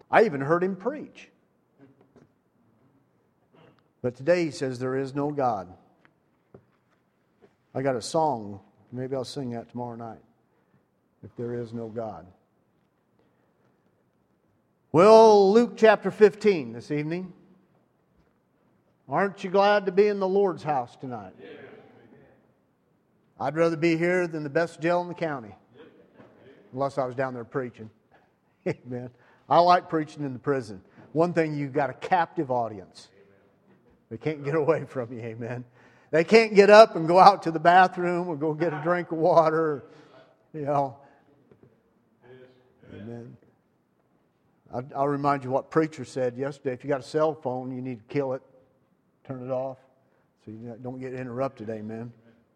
I even heard him preach. But today he says there is no God. I got a song. Maybe I'll sing that tomorrow night. If there is no God. Well, Luke chapter 15 this evening. Aren't you glad to be in the Lord's house tonight? I'd rather be here than the best jail in the county. Unless I was down there preaching. Amen. I like preaching in the prison. One thing, you've got a captive audience. They can't get away from you, amen. They can't get up and go out to the bathroom or go get a drink of water. You know. Amen. I'll remind you what preacher said yesterday. If you got a cell phone, you need to kill it. Turn it off so you don't get interrupted, amen.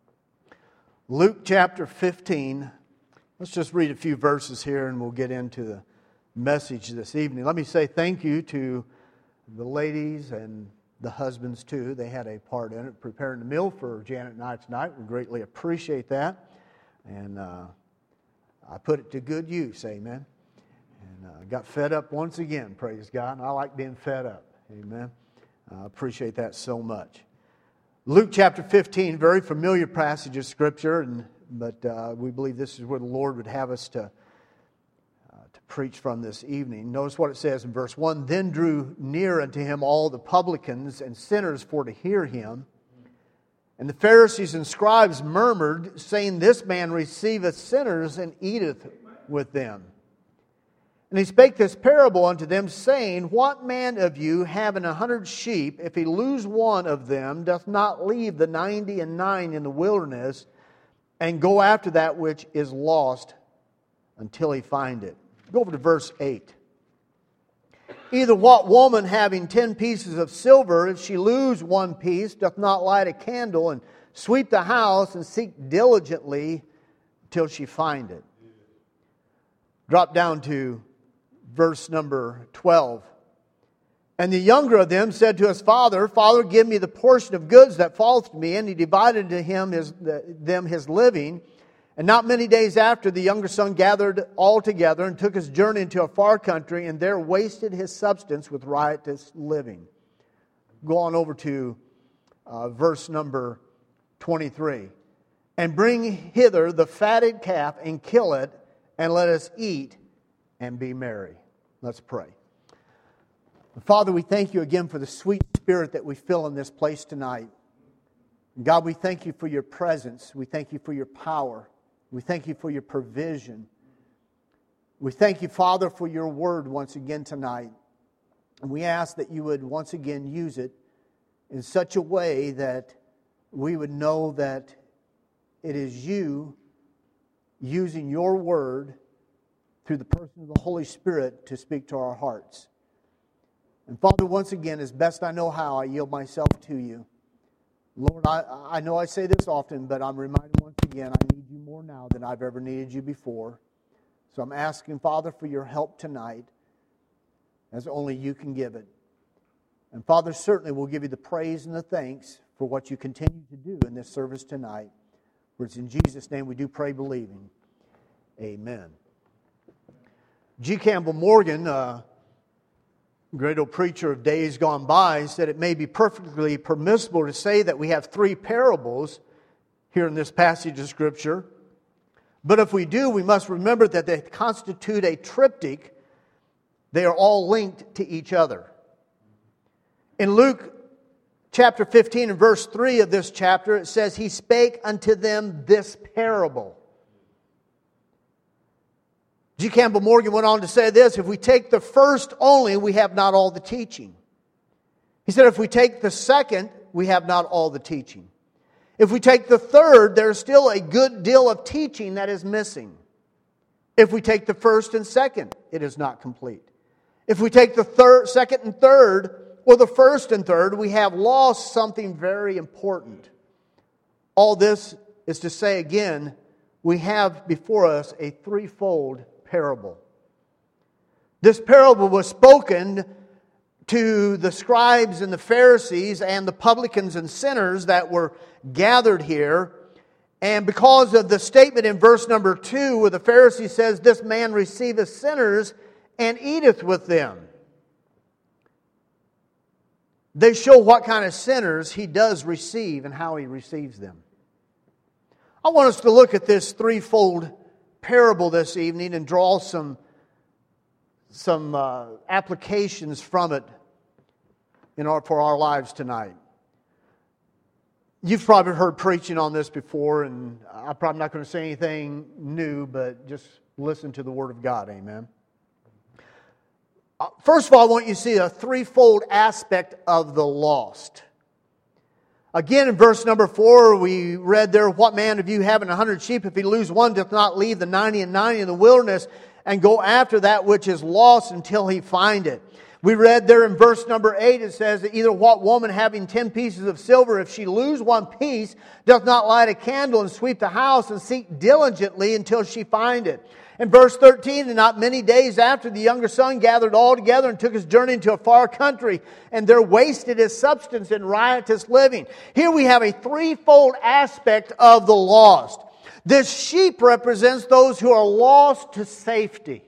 Luke chapter 15. Let's just read a few verses here and we'll get into the message this evening. Let me say thank you to the ladies and the husbands too. They had a part in it, preparing the meal for Janet and I tonight. We greatly appreciate that. And I put it to good use, amen. And got fed up once again, praise God. And I like being fed up, amen. I appreciate that so much. Luke chapter 15, very familiar passage of Scripture, but we believe this is where the Lord would have us to preach from this evening. Notice what it says in verse 1. Then drew near unto him all the publicans and sinners for to hear him. And the Pharisees and scribes murmured, saying, This man receiveth sinners and eateth with them. And he spake this parable unto them, saying, What man of you, having 100 sheep, if he lose one of them, doth not leave the 99 in the wilderness, and go after that which is lost until he find it? Go over to verse 8. Either what woman, having 10 pieces of silver, if she lose one piece, doth not light a candle, and sweep the house, and seek diligently till she find it? Drop down to verse number 12. And the younger of them said to his father, Father, give me the portion of goods that falleth to me. And he divided to him his living. And not many days after, the younger son gathered all together and took his journey into a far country, and there wasted his substance with riotous living. Go on over to verse number 23. And bring hither the fatted calf, and kill it, and let us eat and be merry. Let's pray. Father, we thank you again for the sweet spirit that we feel in this place tonight. God, we thank you for your presence. We thank you for your power. We thank you for your provision. We thank you, Father, for your word once again tonight. And we ask that you would once again use it in such a way that we would know that it is you using your word through the person of the Holy Spirit to speak to our hearts. And Father, once again, as best I know how, I yield myself to you. Lord, I know I say this often, but I'm reminded once again, I need you more now than I've ever needed you before. So I'm asking, Father, for your help tonight, as only you can give it. And Father, certainly we'll give you the praise and the thanks for what you continue to do in this service tonight. For it's in Jesus' name we do pray, believing. Amen. G. Campbell Morgan, great old preacher of days gone by, said it may be perfectly permissible to say that we have 3 parables here in this passage of Scripture. But if we do, we must remember that they constitute a triptych. They are all linked to each other. In Luke chapter 15 and verse 3 of this chapter, it says, He spake unto them this parable. G. Campbell Morgan went on to say this, if we take the first only, we have not all the teaching. He said, if we take the second, we have not all the teaching. If we take the third, there is still a good deal of teaching that is missing. If we take the first and second, it is not complete. If we take the second and third, or the first and third, we have lost something very important. All this is to say again, we have before us a threefold parable. This parable was spoken to the scribes and the Pharisees and the publicans and sinners that were gathered here. And because of the statement in verse number 2 where the Pharisee says, This man receiveth sinners and eateth with them. They show what kind of sinners He does receive and how He receives them. I want us to look at this threefold parable this evening and draw some applications from it for our lives tonight. You've probably heard preaching on this before, and I'm probably not going to say anything new, but just listen to the Word of God. Amen. First of all, I want you to see a threefold aspect of the lost. Again, in verse number 4, we read there, "What man of you having 100 sheep, if he lose one, doth not leave the 99 in the wilderness, and go after that which is lost until he find it?" We read there in verse number 8, it says that either what woman having 10 pieces of silver, if she lose one piece, doth not light a candle and sweep the house and seek diligently until she find it. In verse 13, "And not many days after, the younger son gathered all together and took his journey into a far country, and there wasted his substance in riotous living." Here we have a threefold aspect of the lost. This sheep represents those who are lost to safety.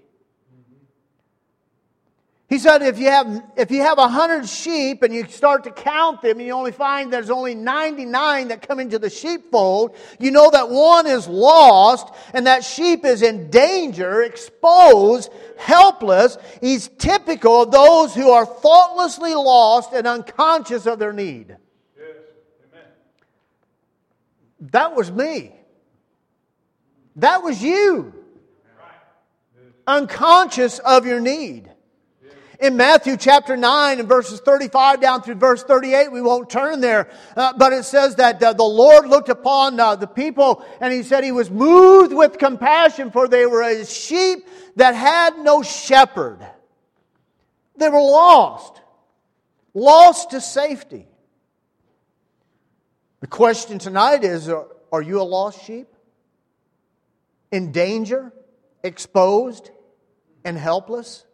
He said if you have 100 sheep and you start to count them and you only find there's only 99 that come into the sheepfold, you know that one is lost and that sheep is in danger, exposed, helpless. He's typical of those who are thoughtlessly lost and unconscious of their need. Yes. Amen. That was me. That was you. Unconscious of your need. In Matthew chapter 9 and verses 35 down through verse 38, we won't turn there, but it says that the Lord looked upon the people and He said He was moved with compassion, for they were as sheep that had no shepherd. They were lost to safety. The question tonight is, are you a lost sheep? In danger, exposed, and helpless?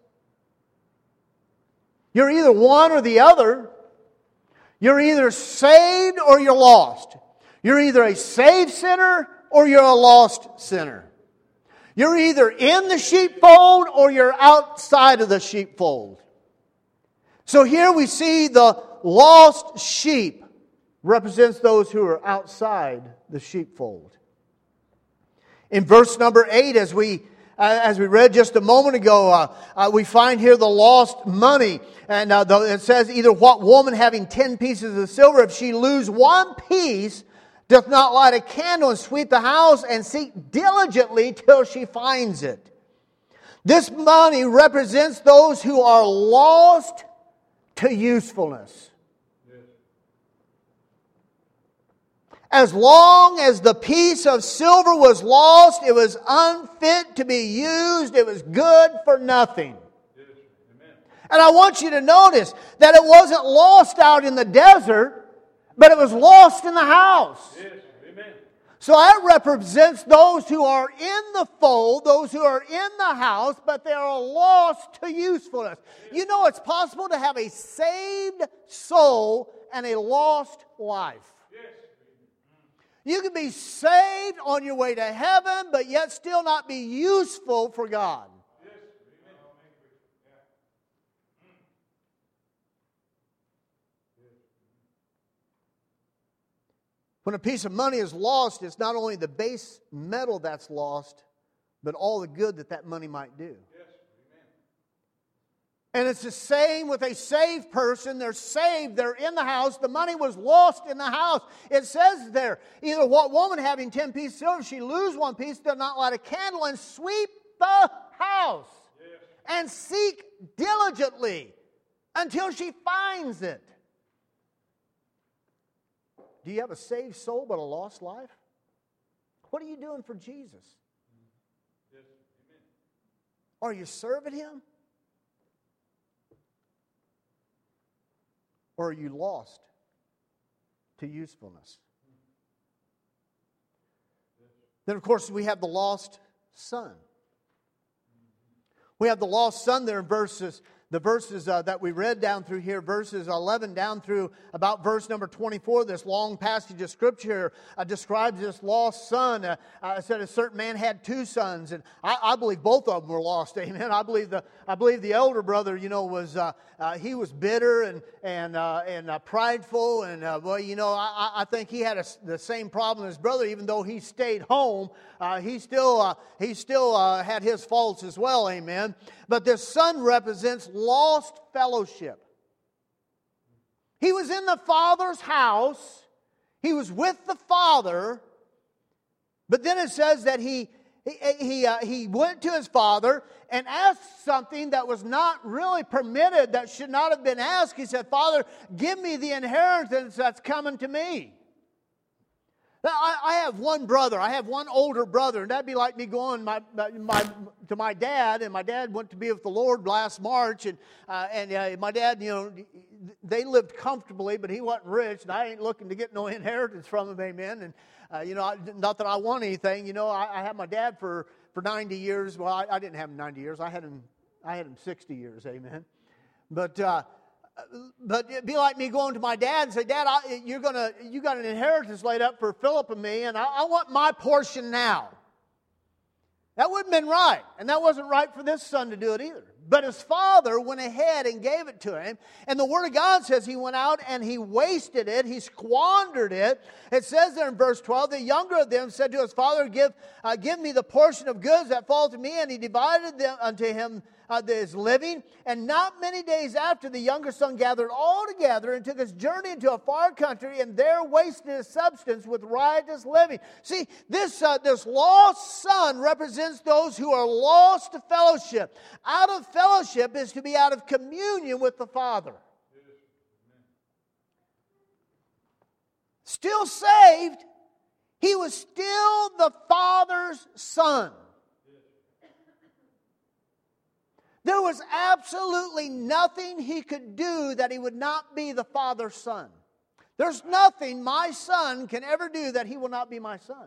You're either one or the other. You're either saved or you're lost. You're either a saved sinner or you're a lost sinner. You're either in the sheepfold or you're outside of the sheepfold. So here we see the lost sheep represents those who are outside the sheepfold. In verse number 8, as we read just a moment ago, we find here the lost money. And it says, "Either what woman having 10 pieces of silver, if she lose one piece, doth not light a candle and sweep the house and seek diligently till she finds it." This money represents those who are lost to usefulness. As long as the piece of silver was lost, it was unfit to be used. It was good for nothing. Yes. Amen. And I want you to notice that it wasn't lost out in the desert, but it was lost in the house. Yes. Amen. So that represents those who are in the fold, those who are in the house, but they are lost to usefulness. You know it's possible to have a saved soul and a lost life. You can be saved on your way to heaven, but yet still not be useful for God. Yes. When a piece of money is lost, it's not only the base metal that's lost, but all the good that money might do. Yes. And it's the same with a saved person. They're saved. They're in the house. The money was lost in the house. It says there, "Either what woman having 10 pieces of silver, she lose one piece, does not light a candle and sweep the house and seek diligently until she finds it." Do you have a saved soul but a lost life? What are you doing for Jesus? Yes. Amen. Are you serving Him? Or are you lost to usefulness? Then, of course, we have the lost son. We have the lost son there in verses The verses that we read down through here, verses 11 down through about verse number 24, this long passage of Scripture describes this lost son. It said a certain man had two sons, and I believe both of them were lost. Amen. I believe the elder brother, was he was bitter and prideful, and I think he had the same problem as his brother. Even though he stayed home, he still had his faults as well. Amen. But this son represents lost fellowship. He was in the Father's house. He was with the Father. But then it says that he went to his father and asked something that was not really permitted, that should not have been asked. He said, "Father, give me the inheritance that's coming to me." Now, I have one brother. I have one older brother, and that'd be like me going to my dad, and my dad went to be with the Lord last March, and my dad, they lived comfortably, but he wasn't rich, and I ain't looking to get no inheritance from him, amen. And not that I want anything. I had my dad for 90 years. Well, I didn't have him 90 years. I had him 60 years, amen. But it'd be like me going to my dad and say, "Dad, you got an inheritance laid up for Philip and me, and I want my portion now." That wouldn't have been right, and that wasn't right for this son to do it either. But his father went ahead and gave it to him, and the Word of God says he went out and he wasted it, he squandered it. It says there in verse 12, the younger of them said to his father, give me the portion of goods that fall to me, and he divided them unto him his living. And not many days after, the younger son gathered all together and took his journey into a far country, and there wasted his substance with riotous living. See, this lost son represents those who are lost to fellowship. Out of fellowship is to be out of communion with the Father. Still saved, he was still the Father's son. There was absolutely nothing he could do that he would not be the Father's son. There's nothing my son can ever do that he will not be my son.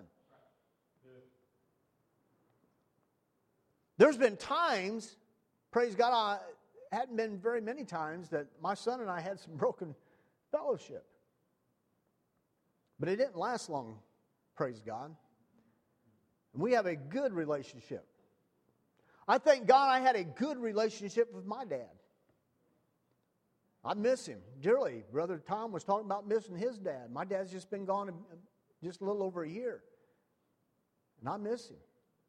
There's been times, praise God, hadn't been very many times that my son and I had some broken fellowship. But it didn't last long, praise God. And we have a good relationship. I thank God I had a good relationship with my dad. I miss him dearly. Brother Tom was talking about missing his dad. My dad's just been gone just a little over a year. And I miss him.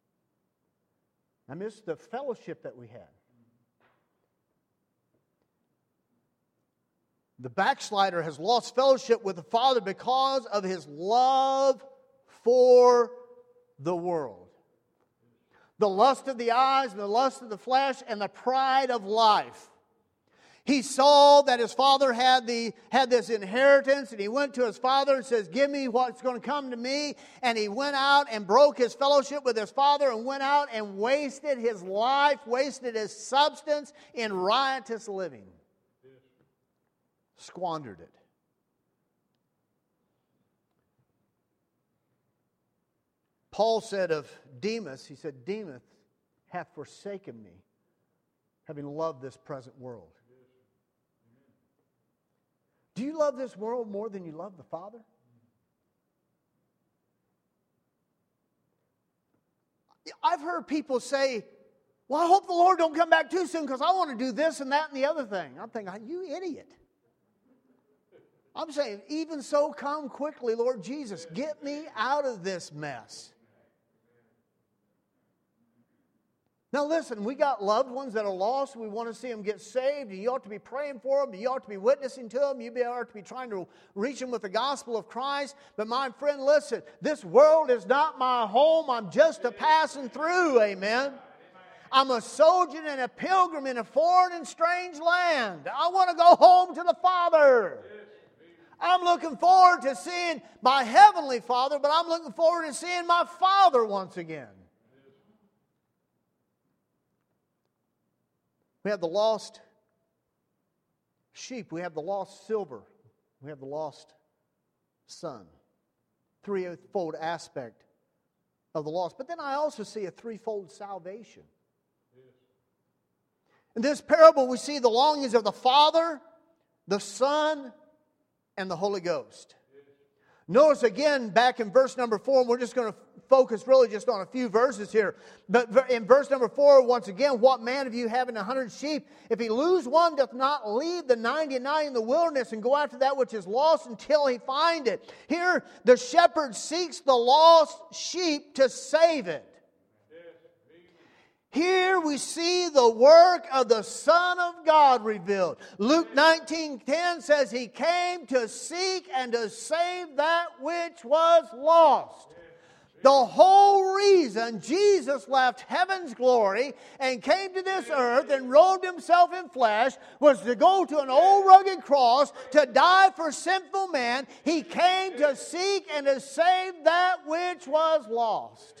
I miss the fellowship that we had. The backslider has lost fellowship with the Father because of his love for the world. The lust of the eyes and the lust of the flesh and the pride of life. He saw that his father had this inheritance, and he went to his father and says, "Give me what's going to come to me." And he went out and broke his fellowship with his father and went out and wasted his life, wasted his substance in riotous living. Squandered it. Paul said of Demas, he said, "Demas hath forsaken me, having loved this present world." Do you love this world more than you love the Father? I've heard people say, "Well, I hope the Lord don't come back too soon because I want to do this and that and the other thing." I'm thinking, you idiot. I'm saying, even so, come quickly, Lord Jesus. Get me out of this mess. Now listen, we got loved ones that are lost. We want to see them get saved. You ought to be praying for them. You ought to be witnessing to them. You ought to be trying to reach them with the gospel of Christ. But my friend, listen, this world is not my home. I'm just a passing through, amen. I'm a sojourner and a pilgrim in a foreign and strange land. I want to go home to the Father. I'm looking forward to seeing my heavenly Father, but I'm looking forward to seeing my Father once again. We have the lost sheep. We have the lost silver. We have the lost son. Threefold aspect of the lost. But then I also see a threefold salvation. In this parable, we see the longings of the Father, the Son, and the Holy Ghost. Notice again back in verse number 4, and we're just going to focus really just on a few verses here. But in verse number 4, once again, what man of you having 100 sheep, if he lose one, doth not leave the 99 in the wilderness and go after that which is lost until he find it? Here, the shepherd seeks the lost sheep to save it. Here we see the work of the Son of God revealed. Luke 19:10 says He came to seek and to save that which was lost. The whole reason Jesus left heaven's glory and came to this earth and robed Himself in flesh was to go to an old rugged cross to die for sinful man. He came to seek and to save that which was lost.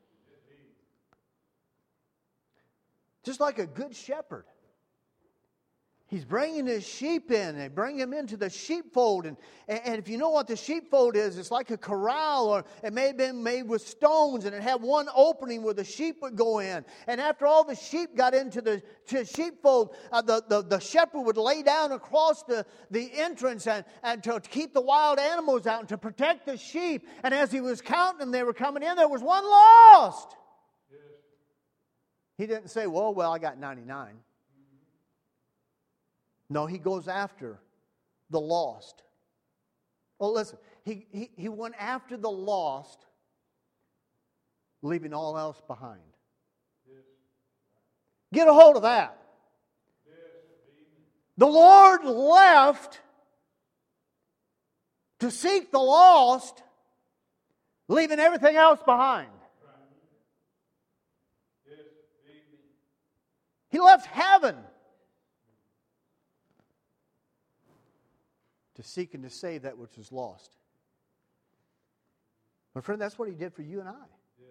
Just like a good shepherd. He's bringing his sheep in. They bring him into the sheepfold. And if you know what the sheepfold is, it's like a corral, or it may have been made with stones, and it had one opening where the sheep would go in. And after all the sheep got into the sheepfold, the shepherd would lay down across the entrance and to keep the wild animals out and to protect the sheep. And as he was counting them, they were coming in, there was one lost. He didn't say, well, I got 99. No, he goes after the lost. Well, listen, he went after the lost, leaving all else behind. Get a hold of that. The Lord left to seek the lost, leaving everything else behind. He left heaven to seek and to save that which was lost. My friend, that's what He did for you and I.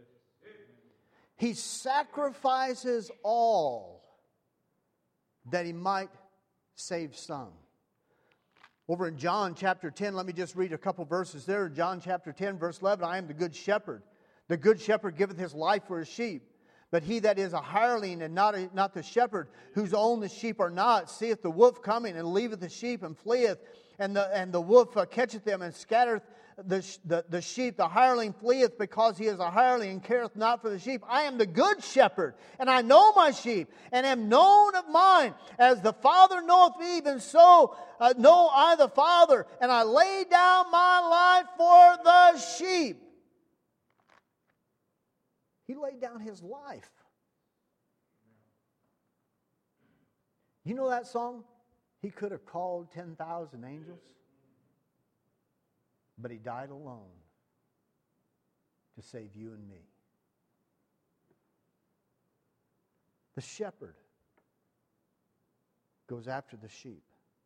He sacrifices all that He might save some. Over in John chapter 10, let me just read a couple verses there. John chapter 10, verse 11, I am the good shepherd. The good shepherd giveth his life for his sheep. But he that is a hireling and not the shepherd, whose own the sheep are not, seeth the wolf coming and leaveth the sheep and fleeth. And the wolf catcheth them and scattereth the sheep. The hireling fleeth because he is a hireling and careth not for the sheep. I am the good shepherd, and I know my sheep, and am known of mine. As the Father knoweth me, even so know I the Father, and I lay down my life for the sheep. He laid down His life. You know that song? He could have called 10,000 angels, but He died alone to save you and me. The shepherd goes after the sheep.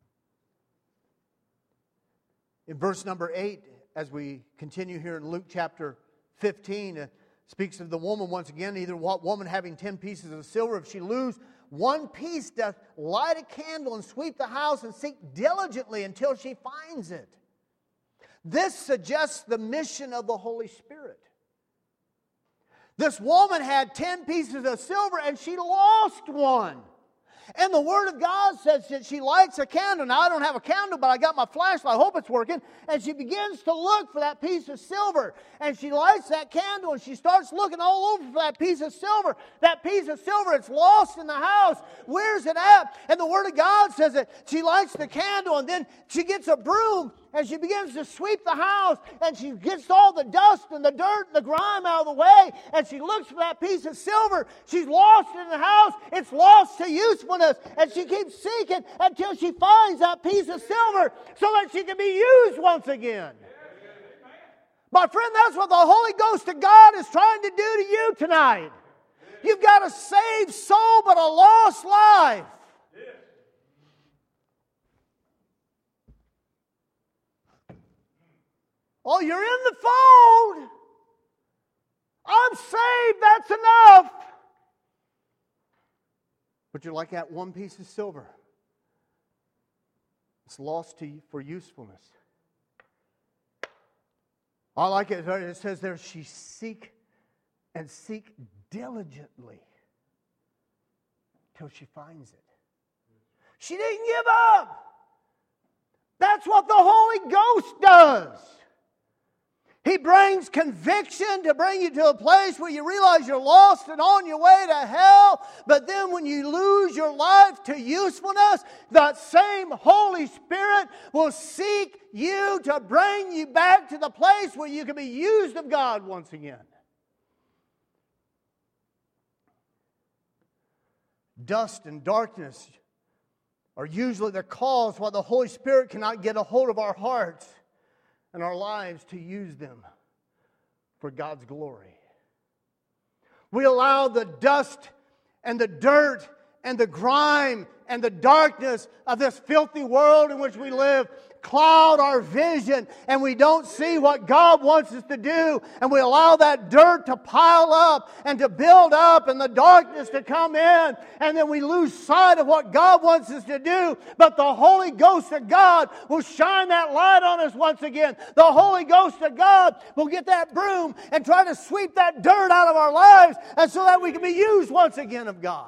In verse number 8, as we continue here in Luke chapter 15, speaks of the woman once again. Either what woman having 10 pieces of silver, if she lose one piece, doth light a candle and sweep the house and seek diligently until she finds it. This suggests the mission of the Holy Spirit. This woman had 10 pieces of silver and she lost one. And the Word of God says that she lights a candle. Now, I don't have a candle, but I got my flashlight. I hope it's working. And she begins to look for that piece of silver. And she lights that candle and she starts looking all over for that piece of silver. That piece of silver, it's lost in the house. Where's it at? And the Word of God says that she lights the candle and then she gets a broom and she begins to sweep the house, and she gets all the dust and the dirt and the grime out of the way, and she looks for that piece of silver. She's lost it in the house. It's lost to usefulness, and she keeps seeking until she finds that piece of silver so that she can be used once again. My friend, that's what the Holy Ghost of God is trying to do to you tonight. You've got a saved soul but a lost life. Oh, you're in the fold. I'm saved, that's enough. But you're like that one piece of silver. It's lost to you for usefulness. I like it. It says there, she seek diligently. till she finds it. She didn't give up. That's what the Holy Ghost does. He brings conviction to bring you to a place where you realize you're lost and on your way to hell. But then when you lose your life to usefulness, that same Holy Spirit will seek you to bring you back to the place where you can be used of God once again. Dust and darkness are usually the cause why the Holy Spirit cannot get a hold of our hearts and our lives to use them for God's glory. We allow the dust and the dirt and the grime and the darkness of this filthy world in which we live cloud our vision, and we don't see what God wants us to do, and we allow that dirt to pile up and to build up and the darkness to come in, and then we lose sight of what God wants us to do. But the Holy Ghost of God will shine that light on us once again. The Holy Ghost of God will get that broom and try to sweep that dirt out of our lives, and so that we can be used once again of God.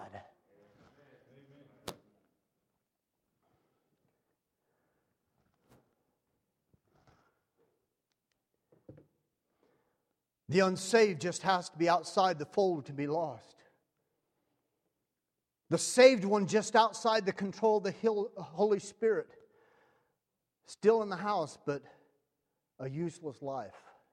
The unsaved just has to be outside the fold to be lost. The saved one just outside the control of the Holy Spirit. Still in the house, but a useless life.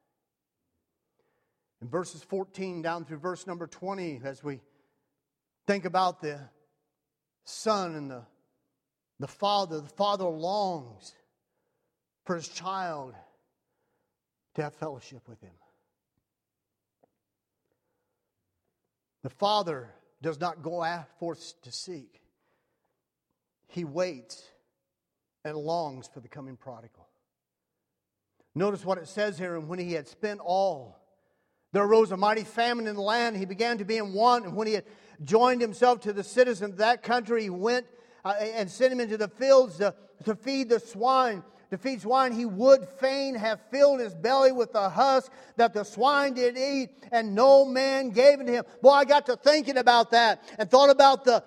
In verses 14 down through verse number 20, as we think about the son and the father longs for his child to have fellowship with him. The father does not go forth to seek. He waits and longs for the coming prodigal. Notice what it says here, and when he had spent all, there arose a mighty famine in the land. He began to be in want, and when he had joined himself to the citizens of that country, he went and sent him into the fields to feed the swine. To feed swine, he would fain have filled his belly with the husk that the swine did eat, and no man gave it to him. Boy, I got to thinking about that and thought about the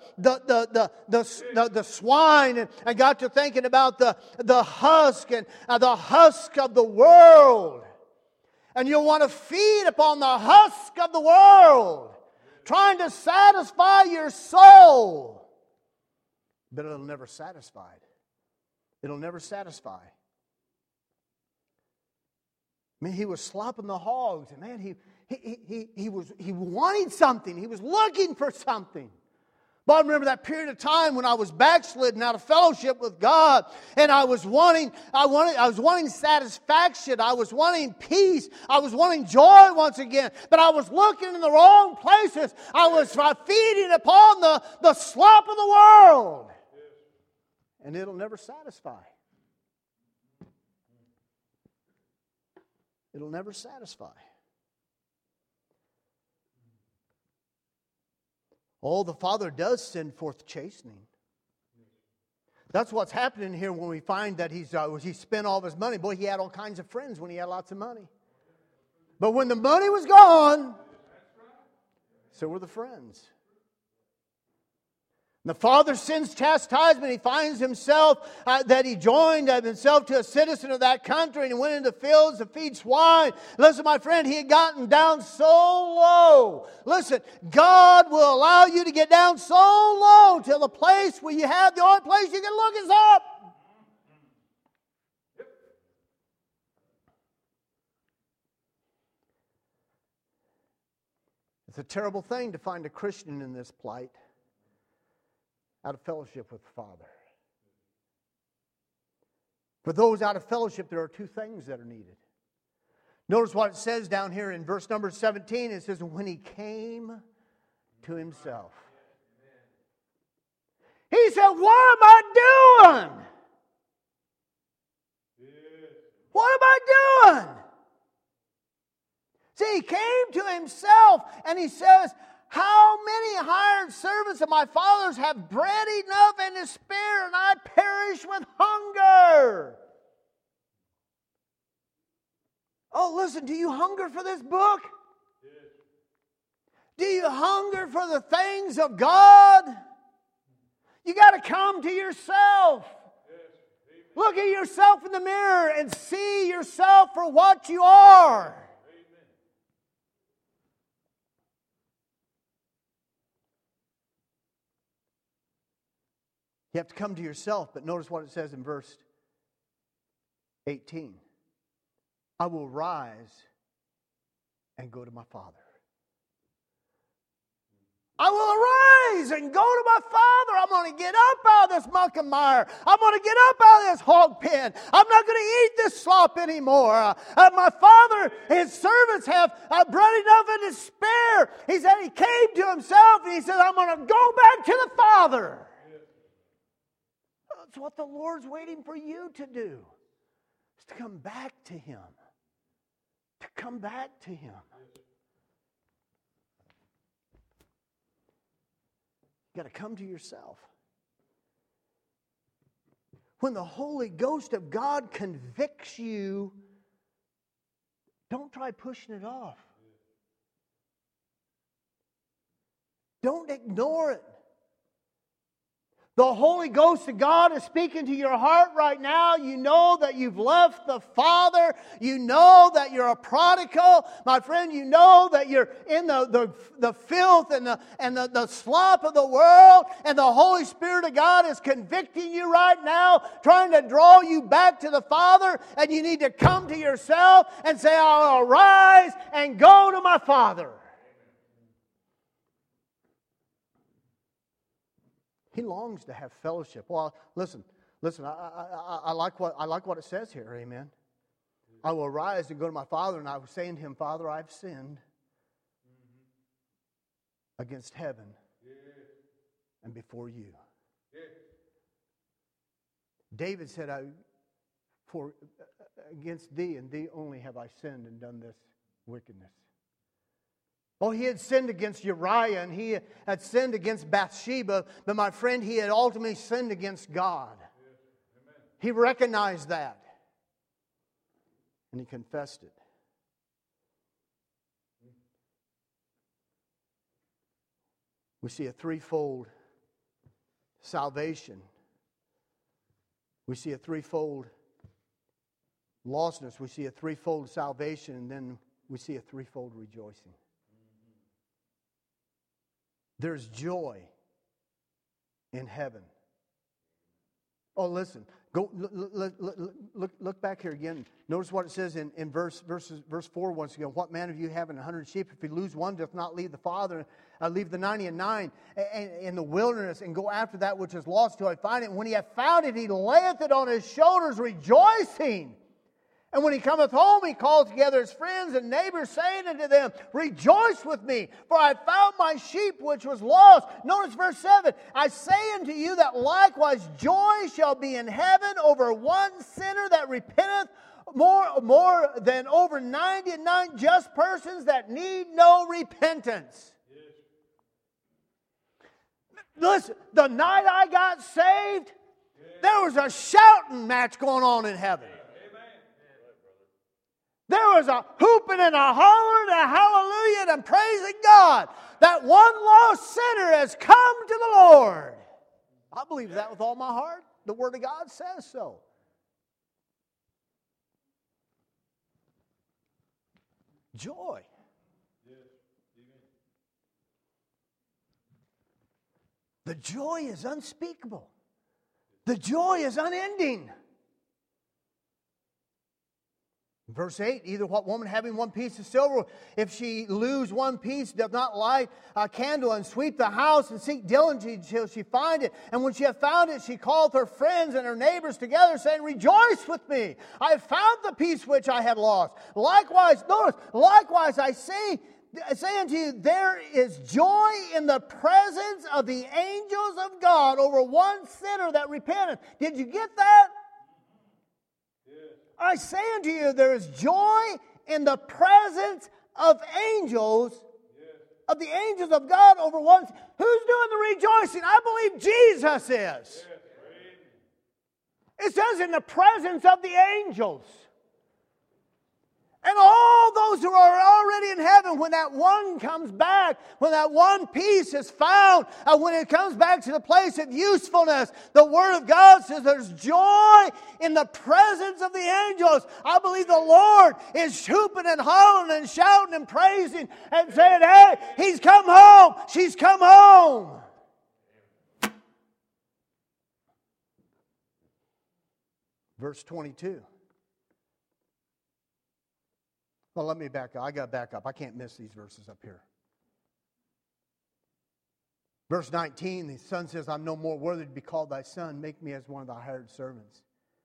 swine, and got to thinking about the husk and the husk of the world. And you'll want to feed upon the husk of the world, trying to satisfy your soul, but it'll never satisfy. It'll never satisfy. I mean, he was slopping the hogs, and man, he wanted something. He was looking for something. But I remember that period of time when I was backslidden out of fellowship with God, and I was wanting satisfaction. I was wanting peace. I was wanting joy once again. But I was looking in the wrong places. I was feeding upon the slop of the world. And it'll never satisfy. It'll never satisfy. Oh, the Father does send forth chastening. That's what's happening here when we find that he spent all of his money. Boy, he had all kinds of friends when he had lots of money. But when the money was gone, so were the friends. The father sends chastisement. He finds himself that he joined himself to a citizen of that country, and he went into the fields to feed swine. Listen, my friend, he had gotten down so low. Listen, God will allow you to get down so low till the place where you have the only place you can look is up. It's a terrible thing to find a Christian in this plight, out of fellowship with the Father. For those out of fellowship, there are two things that are needed. Notice what it says down here in verse number 17. It says, when he came to himself. He said, what am I doing? What am I doing? See, he came to himself, and he says, how many hired servants of my father's have bread enough and to spare, and I perish with hunger? Oh, listen, do you hunger for this book? Yes. Do you hunger for the things of God? You got to come to yourself. Look at yourself in the mirror and see yourself for what you are. You have to come to yourself, but notice what it says in verse 18. I will rise and go to my Father. I will arise and go to my Father. I'm going to get up out of this muck and mire. I'm going to get up out of this hog pen. I'm not going to eat this slop anymore. My Father, His servants have bread enough and to spare. He said He came to Himself and He said, I'm going to go back to the Father. That's what the Lord's waiting for you to do. Is to come back to Him. To come back to Him. You got to come to yourself. When the Holy Ghost of God convicts you, don't try pushing it off. Don't ignore it. The Holy Ghost of God is speaking to your heart right now. You know that you've left the Father. You know that you're a prodigal. My friend, you know that you're in the filth and the slop of the world. And the Holy Spirit of God is convicting you right now, trying to draw you back to the Father. And you need to come to yourself and say, I'll arise and go to my Father. He longs to have fellowship. Well, listen. I like what it says here. Amen. I will arise and go to my Father, and I will say unto Him, Father, I've sinned against heaven and before you. David said, for against thee and thee only have I sinned and done this wickedness. Oh, he had sinned against Uriah and he had sinned against Bathsheba, but my friend, he had ultimately sinned against God. He recognized that. And he confessed it. We see a threefold salvation. We see a threefold lostness. We see a threefold salvation, and then we see a threefold rejoicing. There's joy in heaven. Oh, listen. Go look back here again. Notice what it says in verse 4 once again. What man of you having 100 sheep, if he lose one, doth not leave the father, leave the 99 in the wilderness and go after that which is lost till he find it. And when he hath found it, he layeth it on his shoulders, rejoicing. And when he cometh home, he called together his friends and neighbors, saying unto them, Rejoice with me, for I found my sheep which was lost. Notice verse 7. I say unto you that likewise joy shall be in heaven over one sinner that repenteth, more than over 99 just persons that need no repentance. Listen, the night I got saved, there was a shouting match going on in heaven. There was a hooping and a hollering and a hallelujah and praising God that one lost sinner has come to the Lord. I believe that with all my heart. The Word of God says so. Joy. The joy is unspeakable. The joy is unending. Verse 8, either what woman having one piece of silver, if she lose one piece, doth not light a candle and sweep the house and seek diligently till she find it. And when she hath found it, she calleth her friends and her neighbors together, saying, Rejoice with me, I have found the piece which I had lost. Likewise, notice, likewise I say unto you, there is joy in the presence of the angels of God over one sinner that repenteth. Did you get that? I say unto you, there is joy in the presence of angels, of the angels of God over one. Who's doing the rejoicing? I believe Jesus is. It says in the presence of the angels. And all those who are already in heaven, when that one comes back, when that one piece is found, when it comes back to the place of usefulness, the Word of God says there's joy in the presence of the angels. I believe the Lord is whooping and hollering and shouting and praising and saying, hey, He's come home. She's come home. Verse 22. Well, let me back up. I got to back up. I can't miss these verses up here. Verse 19, the son says, I'm no more worthy to be called thy son. Make me as one of thy hired servants.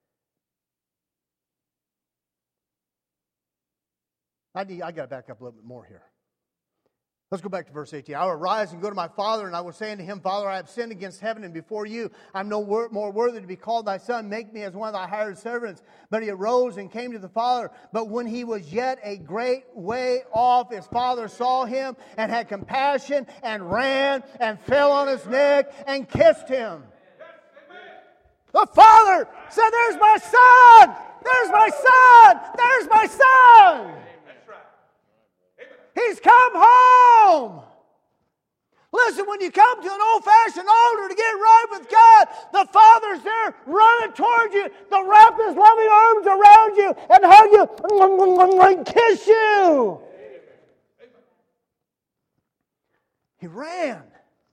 I got to back up a little bit more here. Let's go back to verse 18. I will arise and go to my father, and I will say unto him, Father, I have sinned against heaven and before you. I'm no more worthy to be called thy son. Make me as one of thy hired servants. But he arose and came to the father. But when he was yet a great way off, his father saw him and had compassion and ran and fell on his neck and kissed him. The father said, there's my son! There's my son! There's my son! He's come home. Listen, when you come to an old-fashioned altar to get right with God, the Father's there running towards you to wrap His loving arms around you and hug you and kiss you. He ran.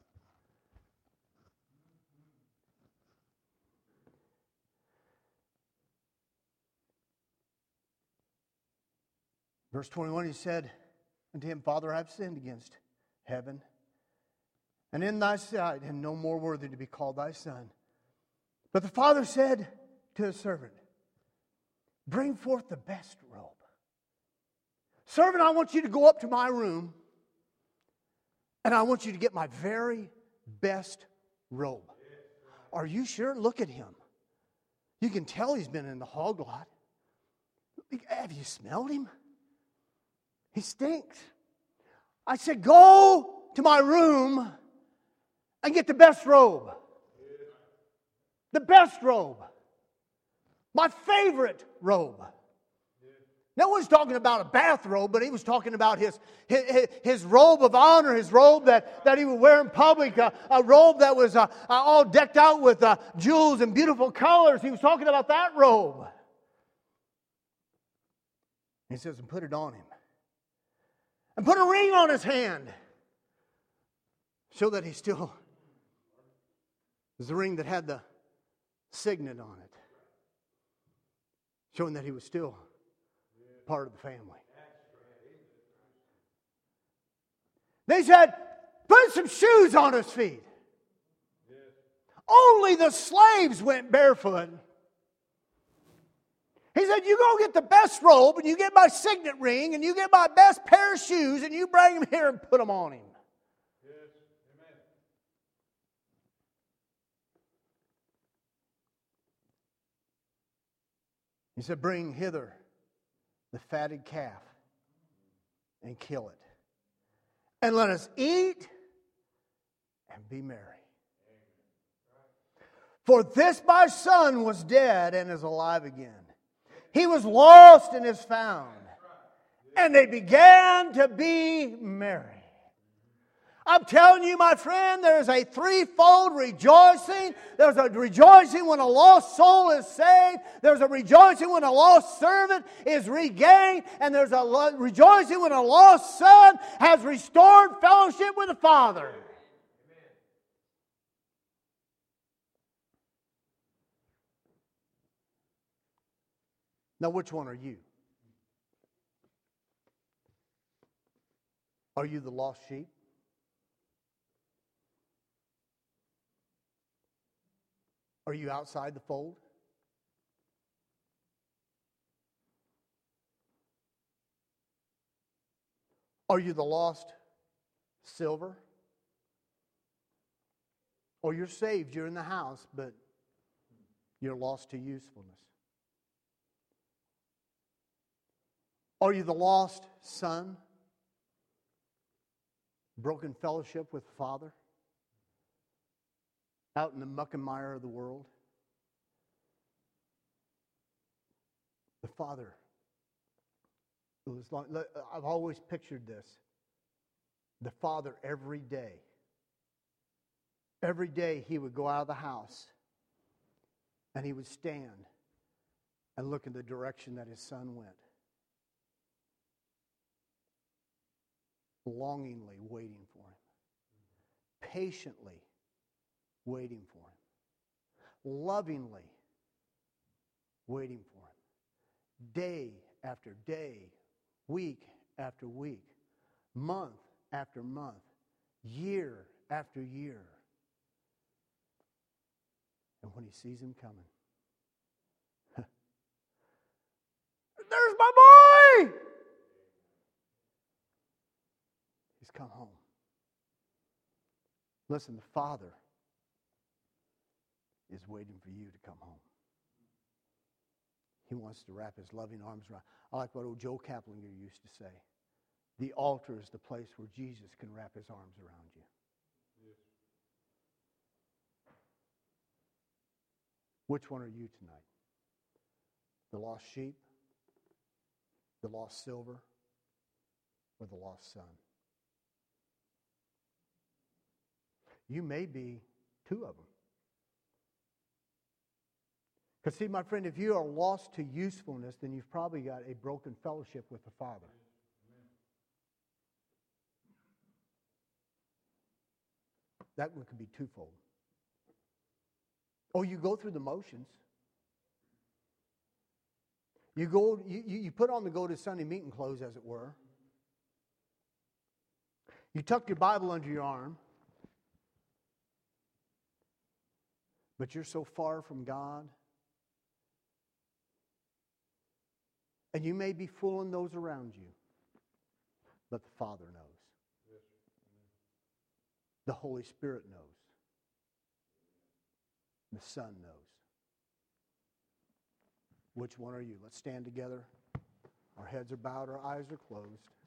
Verse 21, he said unto him, Father, I have sinned against heaven and in thy sight, and no more worthy to be called thy son. But the father said to his servant, bring forth the best robe. Servant, I want you to go up to my room, and I want you to get my very best robe. Are you sure? Look at him. You can tell he's been in the hog lot. Have you smelled him? He stinks. I said, go to my room and get the best robe. The best robe. My favorite robe. No one's talking about a bathrobe, but he was talking about his robe of honor, his robe that he would wear in public, a robe that was all decked out with jewels and beautiful colors. He was talking about that robe. He says, and put it on him. And put a ring on his hand. Show that he still is the ring that had the signet on it. Showing that he was still part of the family. They said, put some shoes on his feet. Only the slaves went barefoot. He said, you go get the best robe, and you get my signet ring, and you get my best pair of shoes, and you bring them here and put them on him. Yes. Amen. He said, bring hither the fatted calf and kill it. And let us eat and be merry. For this my son was dead and is alive again. He was lost and is found. And they began to be merry. I'm telling you, my friend, there's a threefold rejoicing. There's a rejoicing when a lost soul is saved. There's a rejoicing when a lost servant is regained. And there's a rejoicing when a lost son has restored fellowship with the Father. Now, which one are you? Are you the lost sheep? Are you outside the fold? Are you the lost silver? Or you're saved, you're in the house, but you're lost to usefulness? Are you the lost son? Broken fellowship with the Father? Out in the muck and mire of the world? The Father It was long, I've always pictured this. The father every day he would go out of the house and he would stand and look in the direction that his son went. Longingly waiting for him. Patiently waiting for him. Lovingly waiting for him. Day after day, week after week, month after month, year after year. And when he sees him coming, there's my boy! He's come home. Listen, the Father is waiting for you to come home. He wants to wrap his loving arms around. I like what old Joe Kaplinger used to say. The altar is the place where Jesus can wrap his arms around you. Yes. Which one are you tonight? The lost sheep, the lost silver, or the lost son? You may be two of them. Because see, my friend, if you are lost to usefulness, then you've probably got a broken fellowship with the Father. That one could be twofold. Oh, you go through the motions. You put on the go to Sunday meeting clothes, as it were. You tuck your Bible under your arm. But you're so far from God. And you may be fooling those around you. But the Father knows. Yes. The Holy Spirit knows. The Son knows. Which one are you? Let's stand together. Our heads are bowed, our eyes are closed.